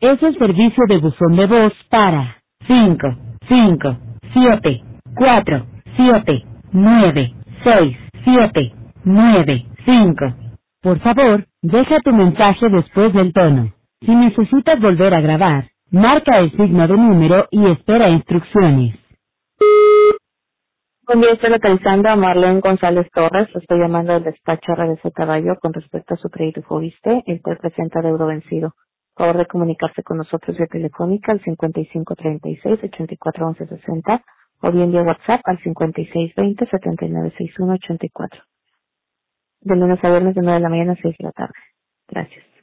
Es el servicio de buzón de voz para 5, 5, 7, 4, 7, 9, 6, 7, 9, 5. Por favor, deja tu mensaje después del tono. Si necesitas volver a grabar, marca el signo de número y espera instrucciones. Buen día, estoy localizando a Marlene González Torres. Estoy llamando del despacho RDC Caballo con respecto a su crédito Fobiste, el cual presenta deuda vencido. Por favor de comunicarse con nosotros vía telefónica al 5536-841160 o bien vía WhatsApp al 5620-796184. De lunes a viernes de 9 de la mañana a 6 de la tarde. Gracias.